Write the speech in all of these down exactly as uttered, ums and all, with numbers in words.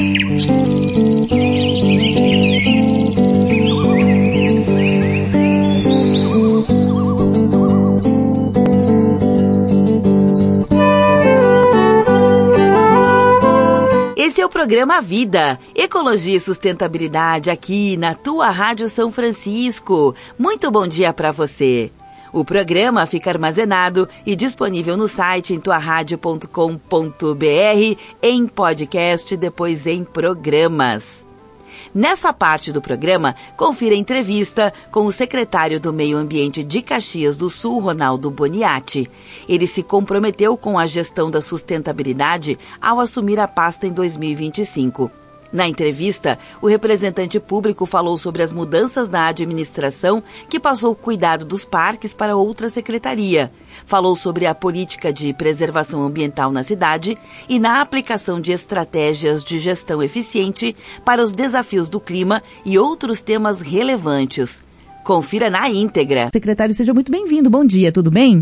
Esse é o programa Vida, Ecologia e Sustentabilidade aqui na tua Rádio São Francisco. Muito bom dia para você. O programa fica armazenado e disponível no site em tua rádio ponto com ponto b r, em podcast, depois em programas. Nessa parte do programa, confira a entrevista com o secretário do Meio Ambiente de Caxias do Sul, Ronaldo Boniati. Ele se comprometeu com a gestão da sustentabilidade ao assumir a pasta em dois mil e vinte e cinco. Na entrevista, o representante público falou sobre as mudanças na administração que passou o cuidado dos parques para outra secretaria. Falou sobre a política de preservação ambiental na cidade e na aplicação de estratégias de gestão eficiente para os desafios do clima e outros temas relevantes. Confira na íntegra. Secretário, seja muito bem-vindo. Bom dia, tudo bem?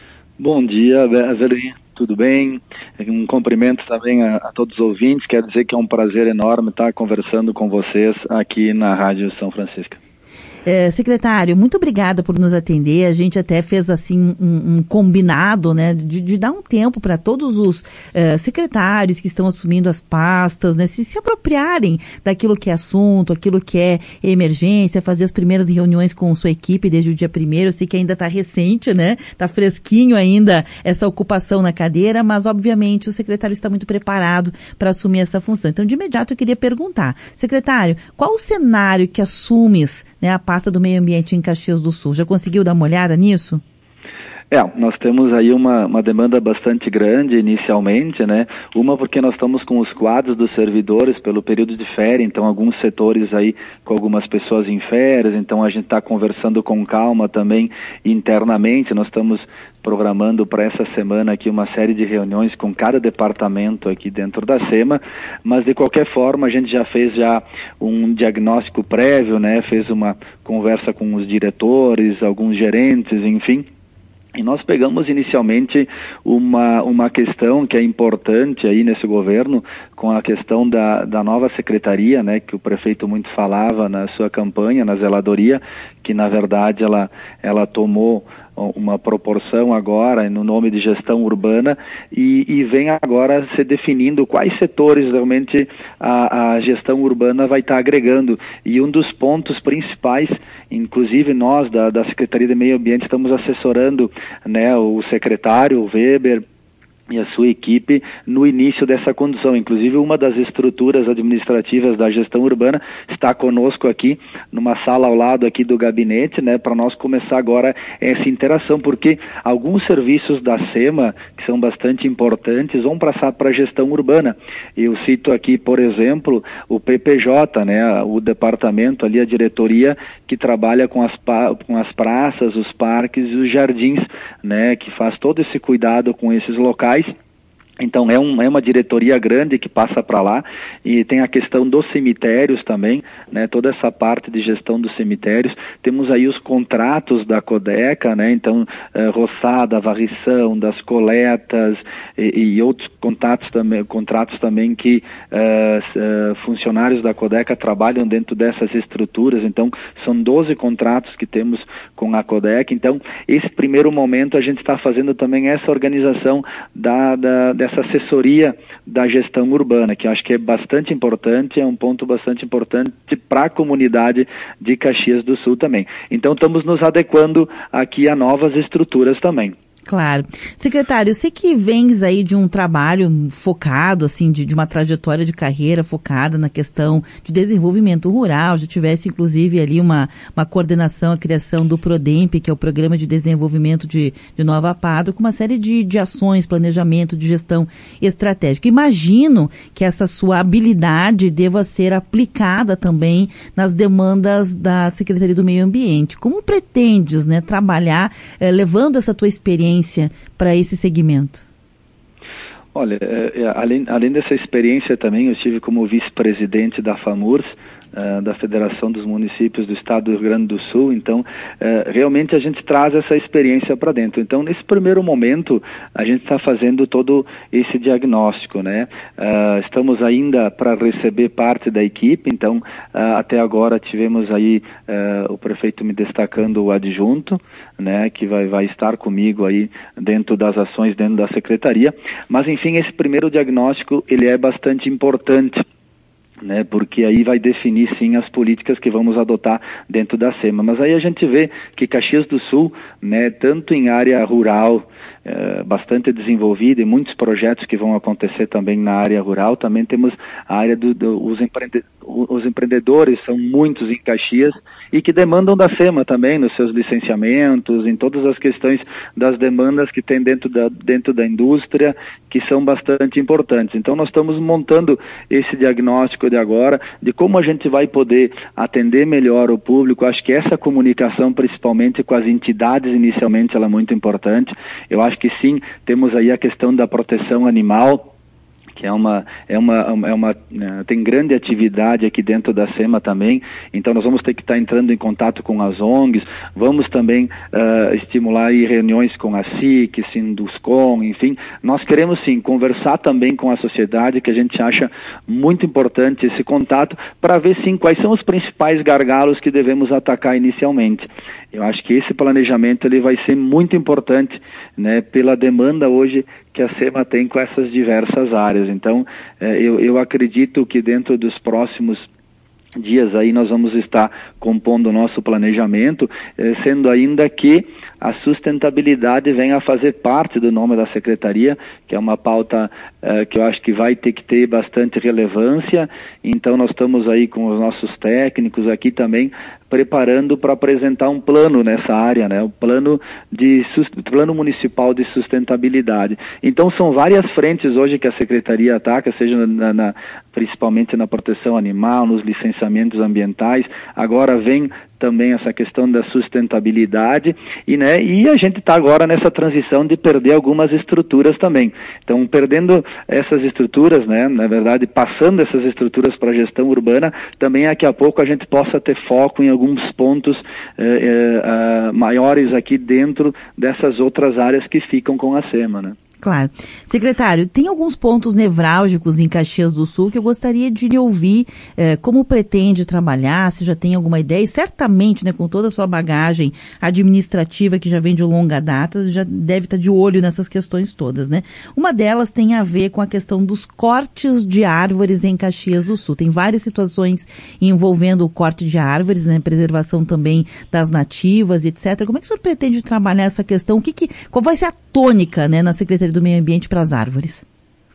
Bom dia, Evelyn. Tudo bem? Um cumprimento também a, a todos os ouvintes. Quero dizer que é um prazer enorme estar conversando com vocês aqui na Rádio São Francisco. É, secretário, muito obrigada por nos atender. A gente até fez assim um, um combinado, né, de, de dar um tempo para todos os uh, secretários que estão assumindo as pastas, né, se, se apropriarem daquilo que é assunto, aquilo que é emergência, fazer as primeiras reuniões com sua equipe desde o dia primeiro. Eu sei que ainda está recente, né, está fresquinho ainda essa ocupação na cadeira, mas obviamente o secretário está muito preparado para assumir essa função. Então, de imediato eu queria perguntar, secretário, qual o cenário que assumes, né, a pasta do meio ambiente em Caxias do Sul? Já conseguiu dar uma olhada nisso? É, nós temos aí uma, uma demanda bastante grande inicialmente, né? Uma porque nós estamos com os quadros dos servidores pelo período de férias, então alguns setores aí com algumas pessoas em férias, então a gente está conversando com calma também internamente. Nós estamos programando para essa semana aqui uma série de reuniões com cada departamento aqui dentro da SEMA, mas de qualquer forma a gente já fez já um diagnóstico prévio, né? Fez uma conversa com os diretores, alguns gerentes, enfim. E nós pegamos inicialmente uma, uma questão que é importante aí nesse governo, com a questão da, da nova secretaria, né, que o prefeito muito falava na sua campanha, na zeladoria, que na verdade ela, ela tomou uma proporção agora no nome de gestão urbana e, e vem agora se definindo quais setores realmente a, a gestão urbana vai estar agregando. E um dos pontos principais, inclusive nós da, da Secretaria de Meio Ambiente estamos assessorando, né, o secretário, o Weber, e a sua equipe no início dessa condução. Inclusive, uma das estruturas administrativas da gestão urbana está conosco aqui, numa sala ao lado aqui do gabinete, né, para nós começar agora essa interação, porque alguns serviços da SEMA, que são bastante importantes, vão passar para a gestão urbana. Eu cito aqui, por exemplo, o P P J, né, o departamento ali, a diretoria, que trabalha com as, com as praças, os parques e os jardins, né, que faz todo esse cuidado com esses locais. Então é, um, é uma diretoria grande que passa para lá, e tem a questão dos cemitérios também, né, toda essa parte de gestão dos cemitérios. Temos aí os contratos da Codeca, né, então eh, roçada, varrição, das coletas e, e outros contratos também, contratos também que eh, eh, funcionários da Codeca trabalham dentro dessas estruturas. Então são doze contratos que temos com a Codeca. Então esse primeiro momento a gente está fazendo também essa organização da, da dessa assessoria da gestão urbana, que acho que é bastante importante, é um ponto bastante importante para a comunidade de Caxias do Sul também. Então estamos nos adequando aqui a novas estruturas também. Claro. Secretário, eu sei que vens aí de um trabalho focado, assim, de, de uma trajetória de carreira focada na questão de desenvolvimento rural, já tivesse inclusive ali uma, uma coordenação, a criação do PRODEMP, que é o Programa de Desenvolvimento de, de Nova Padua, com uma série de, de ações, planejamento, de gestão estratégica. Imagino que essa sua habilidade deva ser aplicada também nas demandas da Secretaria do Meio Ambiente. Como pretendes, né, trabalhar, eh, levando essa tua experiência para esse segmento? Olha, é, é, além, além dessa experiência também, eu estive como vice-presidente da FAMURS, uh, da Federação dos Municípios do Estado do Rio Grande do Sul, então uh, realmente a gente traz essa experiência para dentro. Então, nesse primeiro momento, a gente está fazendo todo esse diagnóstico, né? Uh, estamos ainda para receber parte da equipe, então uh, até agora tivemos aí uh, o prefeito me destacando o adjunto, né, que vai, vai estar comigo aí dentro das ações dentro da secretaria, mas enfim, esse primeiro diagnóstico ele é bastante importante, né, porque aí vai definir sim as políticas que vamos adotar dentro da SEMA. Mas aí a gente vê que Caxias do Sul, né, tanto em área rural, é, bastante desenvolvida e muitos projetos que vão acontecer também na área rural, também temos a área dos do, do, empreende, os empreendedores, são muitos em Caxias e que demandam da SEMA também nos seus licenciamentos, em todas as questões das demandas que tem dentro da, dentro da indústria, que são bastante importantes. Então nós estamos montando esse diagnóstico de agora, de como a gente vai poder atender melhor o público. Acho que essa comunicação, principalmente com as entidades inicialmente, ela é muito importante. Eu acho que sim, temos aí a questão da proteção animal, que é uma, é uma, é uma, tem grande atividade aqui dentro da SEMA também, então nós vamos ter que estar entrando em contato com as O N Gs, vamos também uh, estimular aí reuniões com a S I C, Sinduscom, enfim, nós queremos sim conversar também com a sociedade, que a gente acha muito importante esse contato, para ver sim quais são os principais gargalos que devemos atacar inicialmente. Eu acho que esse planejamento ele vai ser muito importante, né, pela demanda hoje que a SEMA tem com essas diversas áreas. Então, eh, eu, eu acredito que dentro dos próximos dias aí nós vamos estar compondo o nosso planejamento, eh, sendo ainda que a sustentabilidade venha a fazer parte do nome da secretaria, que é uma pauta eh, que eu acho que vai ter que ter bastante relevância. Então nós estamos aí com os nossos técnicos aqui também preparando para apresentar um plano nessa área, né? O plano de plano municipal de sustentabilidade. Então são várias frentes hoje que a secretaria ataca, seja na, na, principalmente na proteção animal, nos licenciamentos ambientais. Agora vem também essa questão da sustentabilidade e, né, e a gente está agora nessa transição de perder algumas estruturas também. Então, perdendo essas estruturas, né, na verdade, passando essas estruturas para a gestão urbana, também daqui a pouco a gente possa ter foco em alguns pontos eh, eh, maiores aqui dentro dessas outras áreas que ficam com a SEMA, né? Claro. Secretário, tem alguns pontos nevrálgicos em Caxias do Sul que eu gostaria de lhe ouvir, eh, como pretende trabalhar, se já tem alguma ideia, e certamente, né, com toda a sua bagagem administrativa que já vem de longa data, já deve estar de olho nessas questões todas, né? Uma delas tem a ver com a questão dos cortes de árvores em Caxias do Sul. Tem várias situações envolvendo o corte de árvores, né, preservação também das nativas, etcétera. Como é que o senhor pretende trabalhar essa questão? O que que, qual vai ser a tônica, né, na Secretaria do Meio Ambiente para as árvores?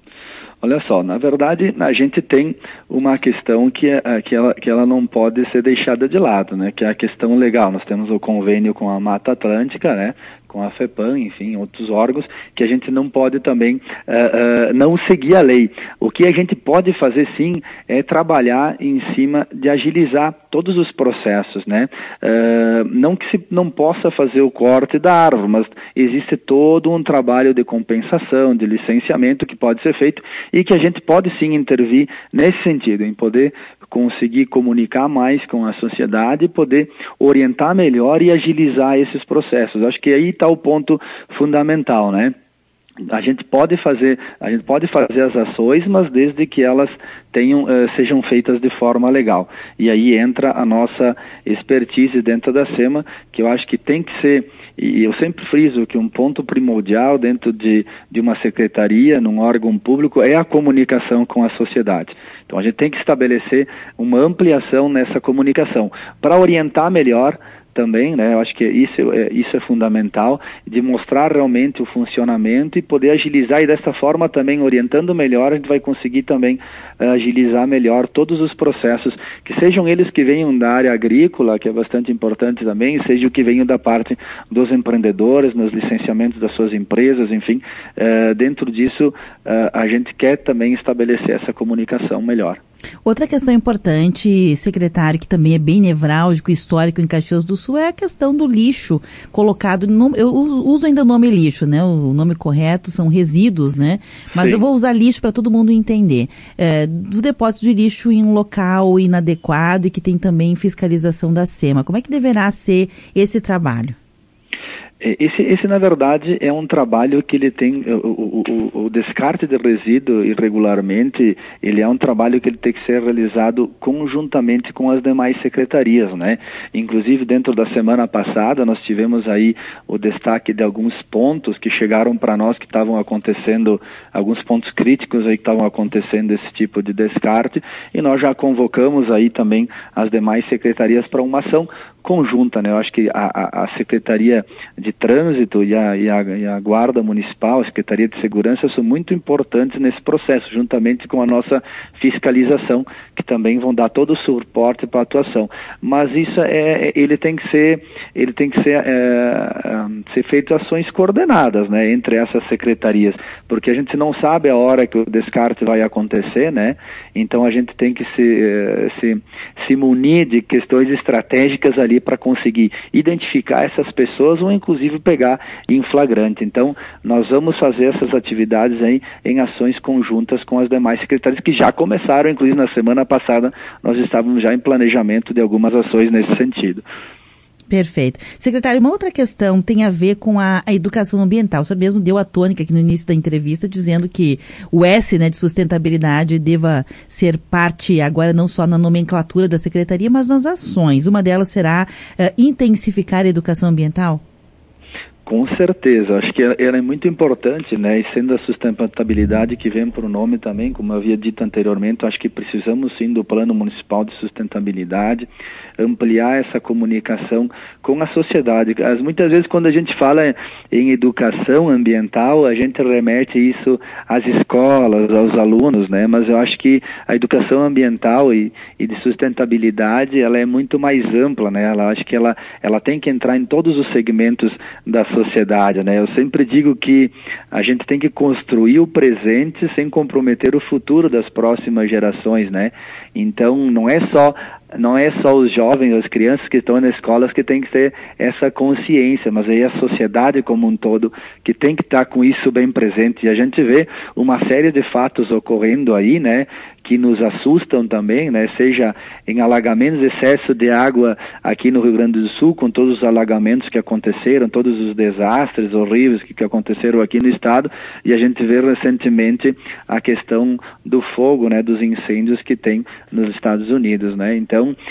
Olha só, na verdade a gente tem uma questão que, é, que, ela, que ela não pode ser deixada de lado, né? Que é a questão legal. Nós temos o convênio com a Mata Atlântica, né? Com a FEPAM, enfim, outros órgãos, que a gente não pode também uh, uh, não seguir a lei. O que a gente pode fazer, sim, é trabalhar em cima de agilizar todos os processos, né? Uh, não que se não possa fazer o corte da árvore, mas existe todo um trabalho de compensação, de licenciamento que pode ser feito e que a gente pode, sim, intervir nesse sentido, em poder conseguir comunicar mais com a sociedade, poder orientar melhor e agilizar esses processos. Acho que aí está o ponto fundamental, né? A gente pode fazer, a gente pode fazer as ações, mas desde que elas tenham, uh, sejam feitas de forma legal. E aí entra a nossa expertise dentro da SEMA, que eu acho que tem que ser, e eu sempre friso que um ponto primordial dentro de, de uma secretaria, num órgão público, é a comunicação com a sociedade. Então a gente tem que estabelecer uma ampliação nessa comunicação para orientar melhor também, né? Eu acho que isso é, isso é fundamental, de mostrar realmente o funcionamento e poder agilizar, e dessa forma também, orientando melhor, a gente vai conseguir também uh, agilizar melhor todos os processos, que sejam eles que venham da área agrícola, que é bastante importante também, seja o que venham da parte dos empreendedores, nos licenciamentos das suas empresas, enfim, uh, dentro disso uh, a gente quer também estabelecer essa comunicação melhor. Outra questão importante, secretário, que também é bem nevrálgico e histórico em Caxias do Sul, é a questão do lixo colocado, no, eu uso ainda o nome lixo, né? O nome correto são resíduos, né? Mas Sim. eu vou usar lixo para todo mundo entender. É, do depósito de lixo em um local inadequado e que tem também fiscalização da SEMA. Como é que deverá ser esse trabalho? Esse, esse, na verdade, é um trabalho que ele tem, o, o, o descarte de resíduo irregularmente, ele é um trabalho que ele tem que ser realizado conjuntamente com as demais secretarias, né? Inclusive, dentro da semana passada, nós tivemos aí o destaque de alguns pontos que chegaram para nós que estavam acontecendo, alguns pontos críticos aí que estavam acontecendo esse tipo de descarte, e nós já convocamos aí também as demais secretarias para uma ação conjunta, né? Eu acho que a, a, a Secretaria de Trânsito e a, e, a, e a Guarda Municipal, a Secretaria de Segurança são muito importantes nesse processo, juntamente com a nossa fiscalização, que também vão dar todo o suporte para a atuação. Mas isso é, ele tem que ser, ele tem que ser, é, ser feito ações coordenadas, né? Entre essas secretarias, porque a gente não sabe a hora que o descarte vai acontecer, né? Então a gente tem que se, se, se munir de questões estratégicas ali para conseguir identificar essas pessoas ou inclusive pegar em flagrante. Então, nós vamos fazer essas atividades aí em ações conjuntas com as demais secretarias que já começaram, inclusive na semana passada nós estávamos já em planejamento de algumas ações nesse sentido. Perfeito. Secretário, uma outra questão tem a ver com a, a educação ambiental. O senhor mesmo deu a tônica aqui no início da entrevista, dizendo que o S, né, de sustentabilidade deva ser parte agora não só na nomenclatura da Secretaria, mas nas ações. Uma delas será uh, intensificar a educação ambiental? Com certeza, acho que ela é muito importante, né, e sendo a sustentabilidade que vem para o nome também, como eu havia dito anteriormente, acho que precisamos sim do Plano Municipal de Sustentabilidade, ampliar essa comunicação com a sociedade. As, muitas vezes quando a gente fala em educação ambiental, a gente remete isso às escolas, aos alunos, né, mas eu acho que a educação ambiental e, e de sustentabilidade, ela é muito mais ampla, né, ela acho que ela, ela tem que entrar em todos os segmentos da sociedade, né? Eu sempre digo que a gente tem que construir o presente sem comprometer o futuro das próximas gerações, né? Então, não é só não é só os jovens, as crianças que estão nas escolas que tem que ter essa consciência, mas aí a sociedade como um todo que tem que estar com isso bem presente. E a gente vê uma série de fatos ocorrendo aí, né, que nos assustam também, né, seja em alagamentos, excesso de água aqui no Rio Grande do Sul, com todos os alagamentos que aconteceram, todos os desastres horríveis que, que aconteceram aqui no estado, e a gente vê recentemente a questão do fogo, né, dos incêndios que tem nos Estados Unidos, né, então Então,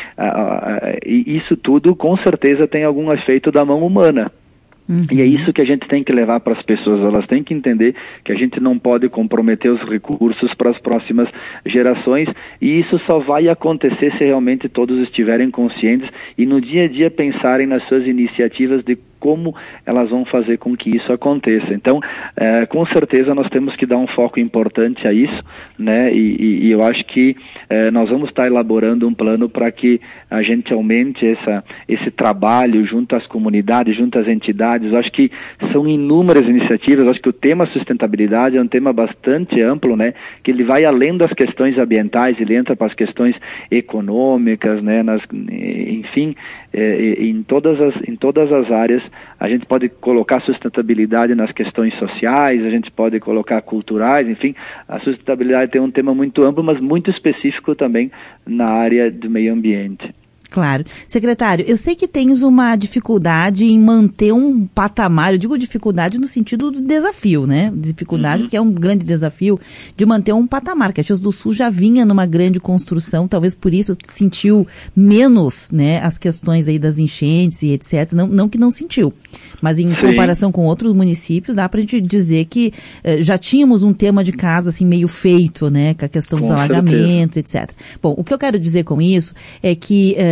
isso tudo com certeza tem algum efeito da mão humana. Uhum. E é isso que a gente tem que levar para as pessoas, elas têm que entender que a gente não pode comprometer os recursos para as próximas gerações, e isso só vai acontecer se realmente todos estiverem conscientes e no dia a dia pensarem nas suas iniciativas de como elas vão fazer com que isso aconteça. Então, é, com certeza nós temos que dar um foco importante a isso, né? E, e, e eu acho que é, nós vamos estar elaborando um plano para que a gente aumente essa, esse trabalho junto às comunidades, junto às entidades. Eu acho que são inúmeras iniciativas. Eu acho que o tema sustentabilidade é um tema bastante amplo, né? Que ele vai além das questões ambientais, ele entra para as questões econômicas, né? Nas, enfim, é, em todas as, em todas as áreas. A gente pode colocar sustentabilidade nas questões sociais, a gente pode colocar culturais, enfim, a sustentabilidade tem um tema muito amplo, mas muito específico também na área do meio ambiente. Claro. Secretário, eu sei que tens uma dificuldade em manter um patamar, eu digo dificuldade no sentido do desafio, né? Dificuldade, uhum. porque é um grande desafio de manter um patamar. Caxias do Sul já vinha numa grande construção, talvez por isso sentiu menos, né, as questões aí das enchentes e etcétera. Não, não que não sentiu, mas em Sim. comparação com outros municípios, dá pra gente dizer que eh, já tínhamos um tema de casa assim meio feito, né? Com a questão com dos alagamentos, certeza. etcétera. Bom, o que eu quero dizer com isso é que eh,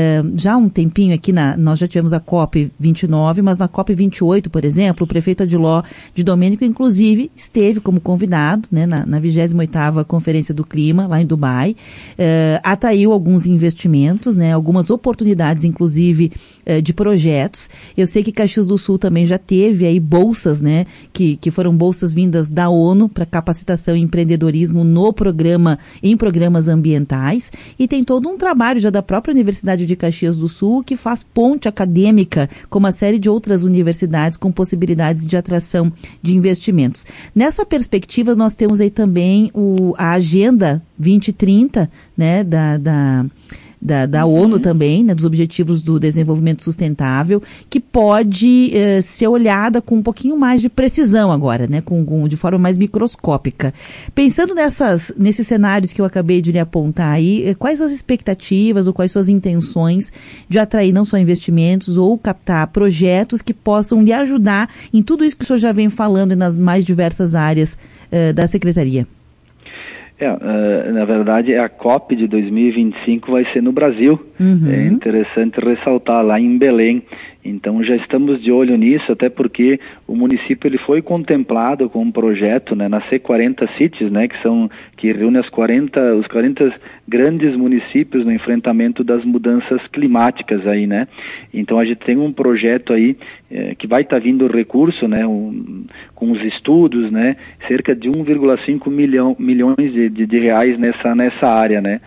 uh, já há um tempinho aqui, na, nós já tivemos a COP vinte e nove, mas na COP vinte e oito, por exemplo, o prefeito Adiló de Domênico, inclusive, esteve como convidado, né, na, na vigésima oitava Conferência do Clima, lá em Dubai, uh, atraiu alguns investimentos, né, algumas oportunidades, inclusive, uh, de projetos. Eu sei que Caxias do Sul também já teve aí bolsas, né, que, que foram bolsas vindas da ONU para capacitação e empreendedorismo no programa, em programas ambientais, e tem todo um trabalho já da própria Universidade de Caxias do Sul que faz ponte acadêmica com uma série de outras universidades com possibilidades de atração de investimentos. Nessa perspectiva, nós temos aí também o, a Agenda vinte trinta, né, da, da Da, da uhum. ONU também, né, dos Objetivos do Desenvolvimento Sustentável, que pode eh, ser olhada com um pouquinho mais de precisão agora, né, com, com, de forma mais microscópica. Pensando nessas, nesses cenários que eu acabei de lhe apontar aí, eh, quais as expectativas ou quais suas intenções de atrair não só investimentos ou captar projetos que possam lhe ajudar em tudo isso que o senhor já vem falando e nas mais diversas áreas eh, da Secretaria? É, uh, na verdade, a COP de dois mil e vinte e cinco vai ser no Brasil. Uhum. É interessante ressaltar, lá em Belém. Então já estamos de olho nisso, até porque o município ele foi contemplado com um projeto, né, na C quarenta Cities, né, que são que reúne as quarenta, os quarenta grandes municípios no enfrentamento das mudanças climáticas aí, né? Então a gente tem um projeto aí eh, que vai estar tá vindo recurso, né, um, com os estudos, né, cerca de um vírgula cinco milhão, milhões de, de, de reais nessa nessa área, né?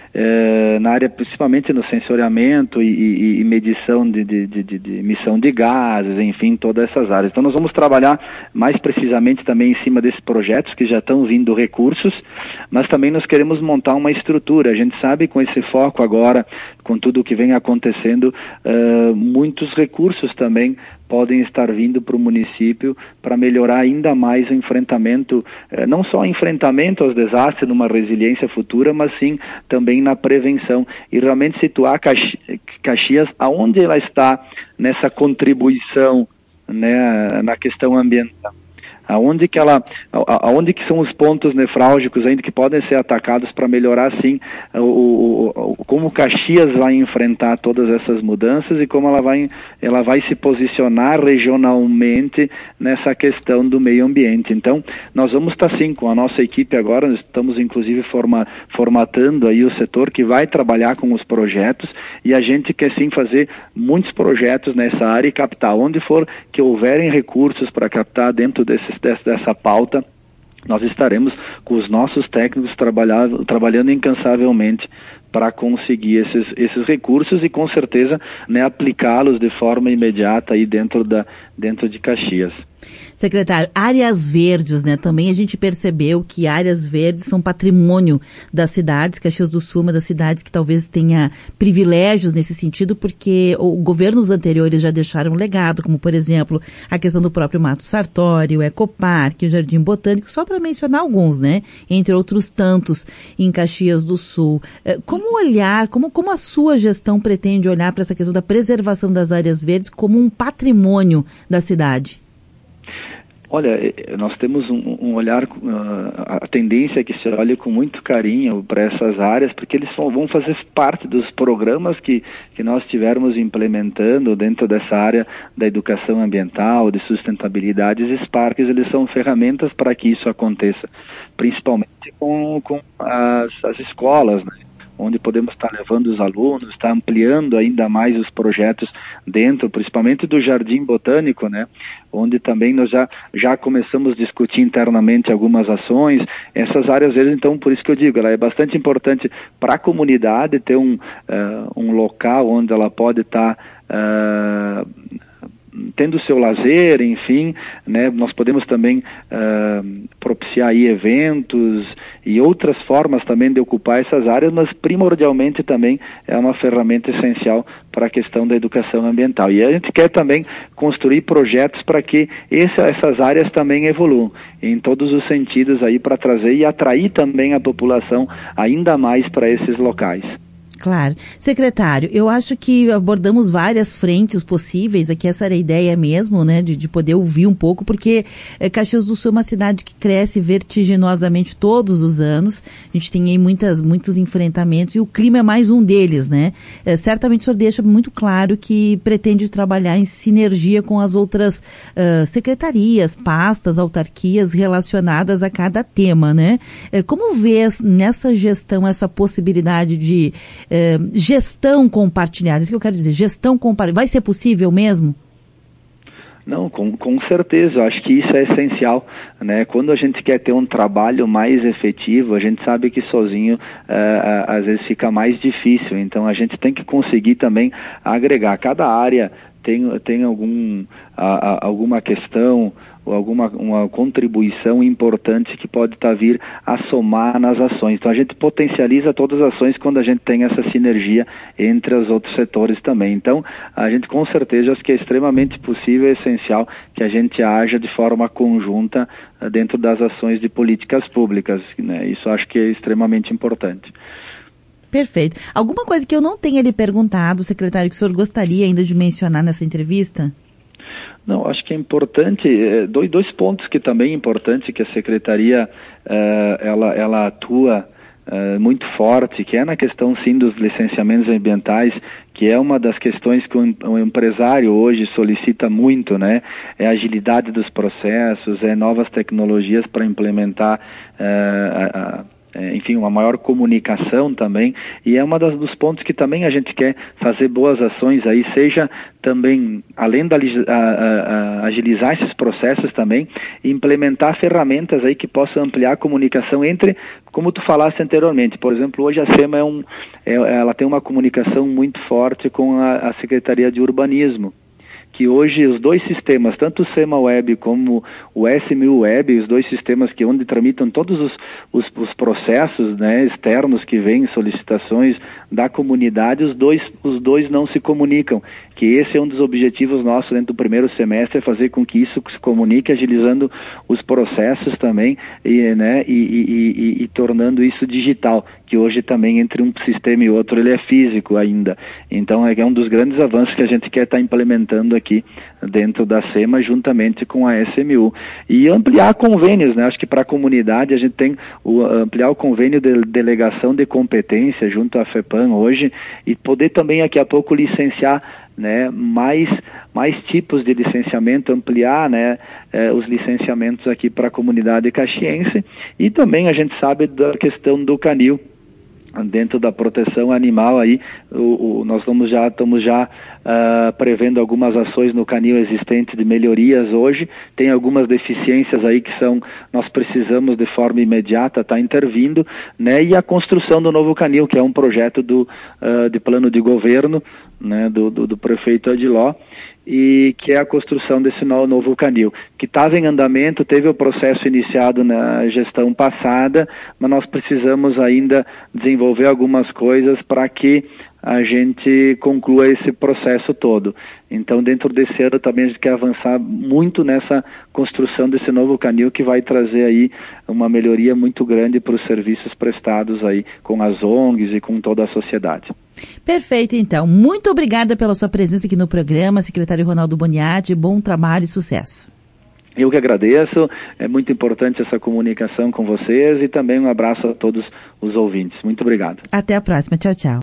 É, na área principalmente no sensoriamento e, e, e medição de, de, de, de emissão de gases, enfim, todas essas áreas. Então nós vamos trabalhar mais precisamente também em cima desses projetos que já estão vindo recursos, mas também nós queremos montar uma estrutura. A gente sabe, com esse foco agora, com tudo o que vem acontecendo, uh, muitos recursos também podem estar vindo para o município para melhorar ainda mais o enfrentamento, eh, não só o enfrentamento aos desastres, numa resiliência futura, mas sim também na prevenção e realmente situar Caxi- Caxias aonde ela está nessa contribuição, né, na questão ambiental. Aonde que ela, aonde que são os pontos nefrálgicos ainda que podem ser atacados para melhorar, sim, o, o, o, como Caxias vai enfrentar todas essas mudanças e como ela vai, ela vai se posicionar regionalmente nessa questão do meio ambiente. Então, nós vamos estar, sim, com a nossa equipe agora, nós estamos inclusive forma, formatando aí o setor que vai trabalhar com os projetos e a gente quer, sim, fazer muitos projetos nessa área e captar onde for que houverem recursos para captar dentro desses dessa pauta, nós estaremos com os nossos técnicos trabalhando, trabalhando incansavelmente para conseguir esses, esses recursos e com certeza, né, aplicá-los de forma imediata aí dentro, da, dentro de Caxias. Secretário, áreas verdes, né? Também a gente percebeu que áreas verdes são patrimônio das cidades. Caxias do Sul é uma das cidades que talvez tenha privilégios nesse sentido, porque os governos anteriores já deixaram um legado, como, por exemplo, a questão do próprio Mato Sartório, o Ecoparque, o Jardim Botânico, só para mencionar alguns, né? Entre outros tantos em Caxias do Sul. Como olhar, como, como a sua gestão pretende olhar para essa questão da preservação das áreas verdes como um patrimônio da cidade? Olha, nós temos um, um olhar, uh, a tendência é que se olhe com muito carinho para essas áreas, porque eles vão fazer parte dos programas que, que nós estivermos implementando dentro dessa área da educação ambiental, de sustentabilidade. Esses parques, eles são ferramentas para que isso aconteça, principalmente com, com as, as escolas, né? Onde podemos estar levando os alunos, estar ampliando ainda mais os projetos dentro, principalmente do Jardim Botânico, né? Onde também nós já, já começamos a discutir internamente algumas ações. Essas áreas, então, por isso que eu digo, ela é bastante importante para a comunidade ter um, uh, um local onde ela pode estar uh, tendo seu lazer, enfim, né? Nós podemos também uh, propiciar aí eventos e outras formas também de ocupar essas áreas, mas primordialmente também é uma ferramenta essencial para a questão da educação ambiental. E a gente quer também construir projetos para que essa, essas áreas também evoluam em todos os sentidos aí, para trazer e atrair também a população ainda mais para esses locais. Claro. Secretário, eu acho que abordamos várias frentes possíveis, aqui essa era a ideia mesmo, né, de, de poder ouvir um pouco, porque é, Caxias do Sul é uma cidade que cresce vertiginosamente todos os anos, a gente tem aí muitas, muitos enfrentamentos e o clima é mais um deles, né? É, certamente o senhor deixa muito claro que pretende trabalhar em sinergia com as outras uh, secretarias, pastas, autarquias relacionadas a cada tema, né? É, como vê nessa gestão essa possibilidade de Eh, gestão compartilhada, isso que eu quero dizer, gestão compartilhada, vai ser possível mesmo? Não, com, com certeza, eu acho que isso é essencial, né? Quando a gente quer ter um trabalho mais efetivo, a gente sabe que sozinho uh, às vezes fica mais difícil, então a gente tem que conseguir também agregar. Cada área tem, tem algum, a, a, alguma questão ou alguma uma contribuição importante que pode estar tá vir a somar nas ações. Então a gente potencializa todas as ações quando a gente tem essa sinergia entre os outros setores também. Então a gente com certeza acho que é extremamente possível e essencial que a gente haja de forma conjunta dentro das ações de políticas públicas, né? Isso acho que é extremamente importante. Perfeito. Alguma coisa que eu não tenha lhe perguntado, secretário, que o senhor gostaria ainda de mencionar nessa entrevista? Não, acho que é importante, dois, dois pontos que também é importante que a Secretaria uh, ela, ela atua uh, muito forte, que é na questão sim dos licenciamentos ambientais, que é uma das questões que o, o empresário hoje solicita muito, né? É a agilidade dos processos, é novas tecnologias para implementar uh, a, a enfim, uma maior comunicação também, e é um dos pontos que também a gente quer fazer boas ações aí, seja também, além de agilizar esses processos também, implementar ferramentas aí que possam ampliar a comunicação entre, como tu falaste anteriormente, por exemplo, hoje a SEMA é um, é, ela tem uma comunicação muito forte com a, a Secretaria de Urbanismo, que hoje os dois sistemas, tanto o SEMA Web como o S M U Web, os dois sistemas que onde tramitam todos os, os, os processos, né, externos que vêm, solicitações da comunidade, os dois, os dois não se comunicam, que esse é um dos objetivos nossos dentro do primeiro semestre, é fazer com que isso se comunique, agilizando os processos também, e, né, e, e, e, e tornando isso digital, que hoje também entre um sistema e outro ele é físico ainda. Então é um dos grandes avanços que a gente quer estar implementando aqui dentro da SEMA, juntamente com a S M U. E ampliar convênios, né? Acho que para a comunidade a gente tem o, ampliar o convênio de delegação de competência junto à FEPAM hoje, e poder também daqui a pouco licenciar, né, mais, mais tipos de licenciamento, ampliar, né, eh, os licenciamentos aqui para a comunidade caxiense. E também a gente sabe da questão do canil, dentro da proteção animal aí, o, o, nós estamos já, estamos já uh, prevendo algumas ações no canil existente de melhorias hoje, tem algumas deficiências aí que são, nós precisamos de forma imediata estar tá intervindo, né, e a construção do novo canil, que é um projeto do, uh, de plano de governo, né, do, do, do prefeito Adiló, e que é a construção desse novo canil, que estava em andamento, teve o processo iniciado na gestão passada, mas nós precisamos ainda desenvolver algumas coisas para que a gente conclua esse processo todo. Então, dentro desse ano também a gente quer avançar muito nessa construção desse novo canil, que vai trazer aí uma melhoria muito grande para os serviços prestados aí com as O N Gs e com toda a sociedade. Perfeito, então. Muito obrigada pela sua presença aqui no programa, secretário Ronaldo Boniati. Bom trabalho e sucesso. Eu que agradeço, é muito importante essa comunicação com vocês, e também um abraço a todos os ouvintes. Muito obrigado. Até a próxima. Tchau, tchau.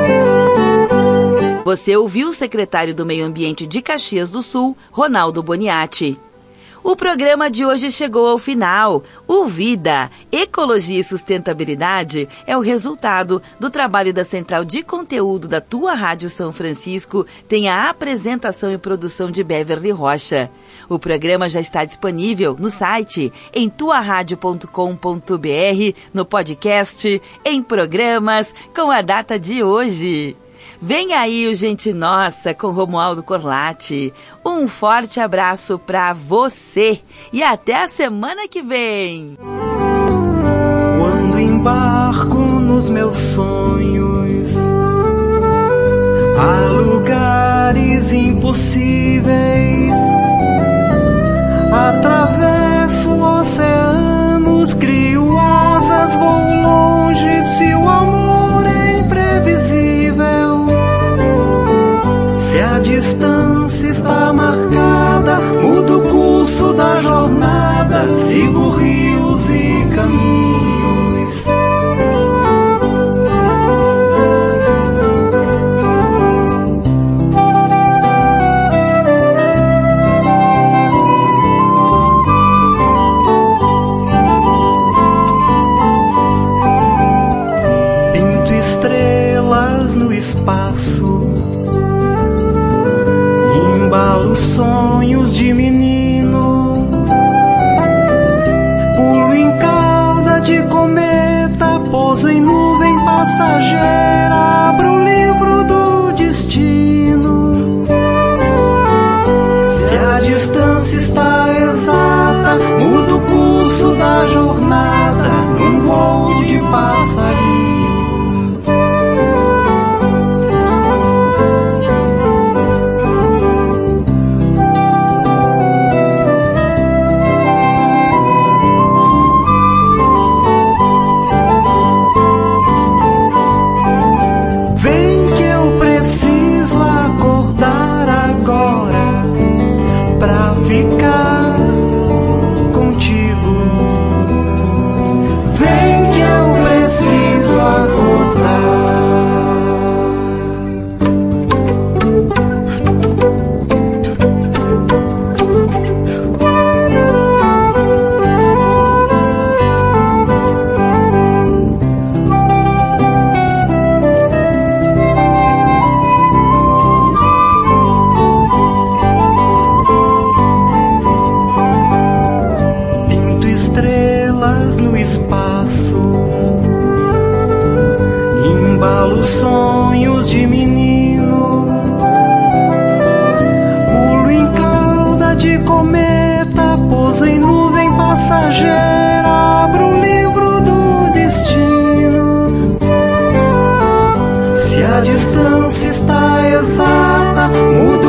Você ouviu o secretário do Meio Ambiente de Caxias do Sul, Ronaldo Boniati. O programa de hoje chegou ao final. O Vida, Ecologia e Sustentabilidade é o resultado do trabalho da Central de Conteúdo da Tua Rádio São Francisco, tem a apresentação e produção de Beverly Rocha. O programa já está disponível no site, em tua rádio ponto com ponto b r, no podcast, em programas, com a data de hoje. Vem aí o Gente Nossa com Romualdo Corlatti. Um forte abraço pra você e até a semana que vem. Quando embarco nos meus sonhos, a lugares impossíveis, atravesso oceanos, crio asas, vou longe, se o amor é imprevisível. espaço, embalo sonhos de menino, pulo em cauda de cometa, pouso em nuvem passageira, abro o livro do destino. Se a distância está exata, mudo o curso da jornada num voo de passarinho. A distância está exata, muda